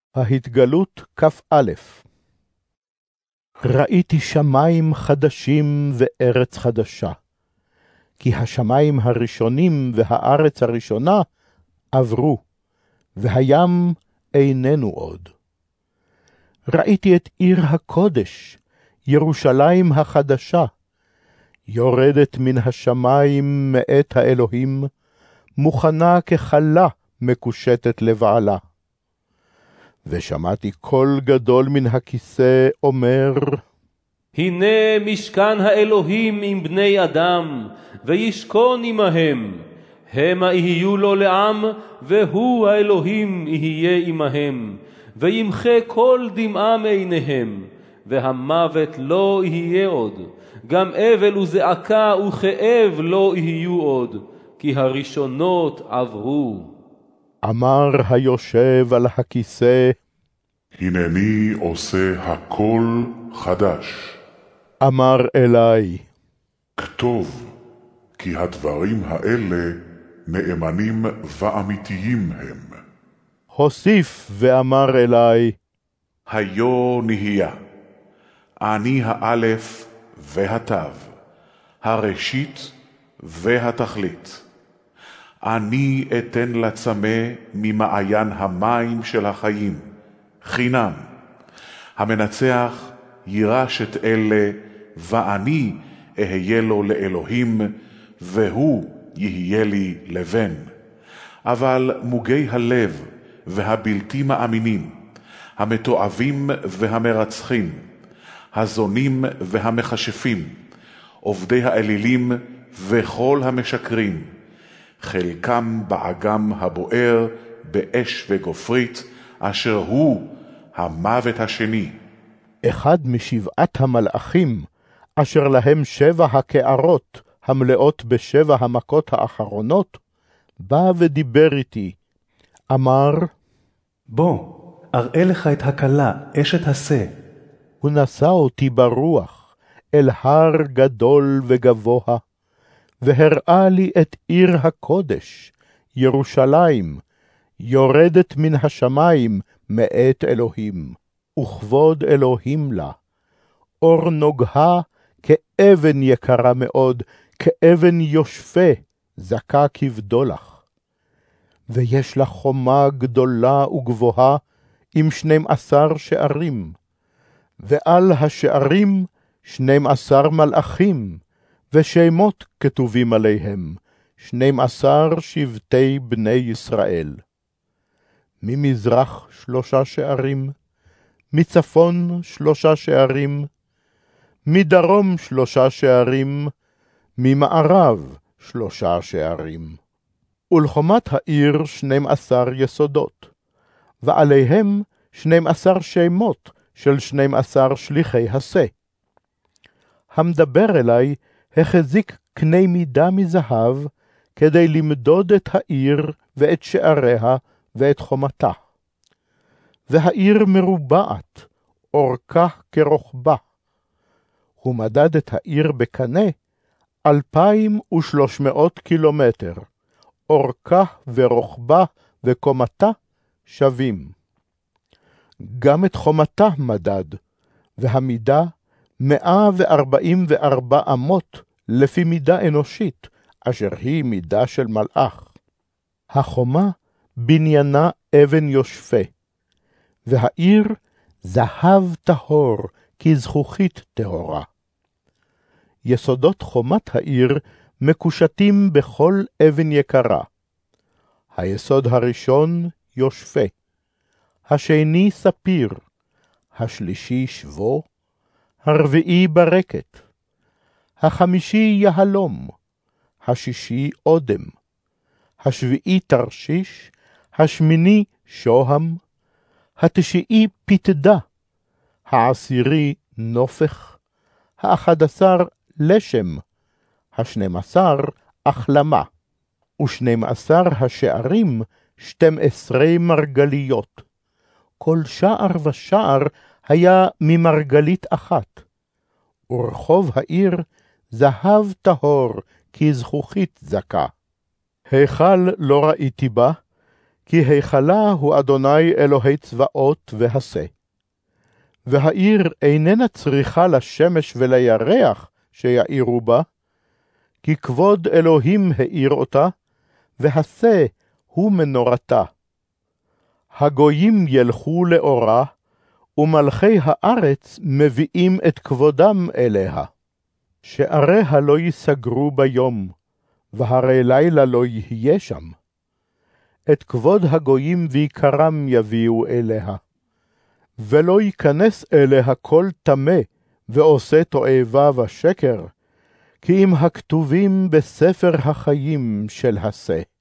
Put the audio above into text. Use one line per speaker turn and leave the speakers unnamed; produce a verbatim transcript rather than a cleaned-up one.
ההתגלות כ"א. ראיתי שמיים חדשים וארץ חדשה, כי השמיים הראשונים והארץ הראשונה עברו, והים איננו עוד. ראיתי את עיר הקודש, ירושלים החדשה, יורדת מן השמיים מאת האלוהים, מוכנה כחלה מקושטת לבעלה. ושמעתי קול גדול מן הכיסא אומר,
הנה משכן האלוהים עם בני אדם, וישכון עמהם. המה יהיו לו לעם, והוא האלוהים יהיה עמהם. וימחה כל דמעה מעיניהם, והמוות לא יהיה עוד. גם אבל וזעקה וכאב לא יהיו עוד, כי הראשונות עברו.
אמר היושב על הכיסא,
הנני עושה הכל חדש.
אמר אלי,
כתוב, כי הדברים האלה נאמנים ואמיתיים הם.
הוסיף ואמר אלי,
היו נהיה, אני האלף והתו, הראשית והתכלית. אני אתן לצמא ממעיין המים של החיים, חינם. המנצח יירש את אלה, ואני אהיה לו לאלוהים, והוא יהיה לי לבן. אבל מוגי הלב והבלתי מאמינים, המתועבים והמרצחים, הזונים והמחשפים, עובדי האלילים וכל המשקרים, חלקם באגם הבוער באש וגופרית, אשר הוא המוות השני.
אחד משבעת המלאכים, אשר להם שבע הקערות המלאות בשבע המכות האחרונות, בא ודיבר איתי, אמר,
בוא, אראה לך את הכלה, אשת השא.
הוא נשא אותי ברוח אל הר גדול וגבוה, והראה לי את עיר הקודש, ירושלים, יורדת מן השמיים מאת אלוהים, וכבוד אלוהים לה. אור נוגה כאבן יקרה מאוד, כאבן יושפה, זכה כבדולח. ויש לה חומה גדולה וגבוהה, עם שנים עשר שערים, ועל השערים שנים עשר מלאכים, ושמות כתובים עליהם, שנים עשר שבטי בני ישראל. ממזרח שלושה שערים, מצפון שלושה שערים, מדרום שלושה שערים, ממערב שלושה שערים. ולחומת העיר שנים עשר יסודות, ועליהם שנים עשר שמות של שנים עשר שליחי השא. המדבר אלי החזיק קנה מידה מזהב, כדי למדוד את העיר ואת שעריה ואת חומתה. והעיר מרובעת, אורכה כרוחבה. הוא מדד את העיר בקנה אלפיים ושלוש מאות קילומטר, אורכה ורוחבה וקומתה שווים. גם את חומתה מדד, והמידה מאה וארבעים וארבע אמות לפי מידה אנושית, אשר היא מידה של מלאך. החומה בניינה אבן יושפה, והעיר זהב טהור כזכוכית טהורה. יסודות חומת העיר מקושטים בכל אבן יקרה. היסוד הראשון יושפה, השני ספיר, השלישי שבו, הרביעי ברקת, החמישי יהלום, השישי אודם, השביעי תרשיש, השמיני שוהם, התשיעי פתדה, העשירי נופך, האחד עשר לשם, השנים עשר החלמה, ושנים עשר השערים שתים עשרה מרגליות. כל שער ושער היה ממרגלית אחת, ורחוב העיר זהב טהור כזכוכית זכה. היכל לא ראיתי בה, כי היכלה הוא אדוני אלוהי צבאות והשה. והעיר איננה צריכה לשמש ולירח שיעירו בה, כי כבוד אלוהים האיר אותה, והשה הוא מנורתה. הגויים ילכו לאורה, ומלכי הארץ מביאים את כבודם אליה. שעריה לא ייסגרו ביום, והרי לילה לא יהיה שם. את כבוד הגויים ויקרם יביאו אליה. ולא ייכנס אליה כל טמא, ועושה תועבה ושקר, כי אם הכתובים בספר החיים של השה.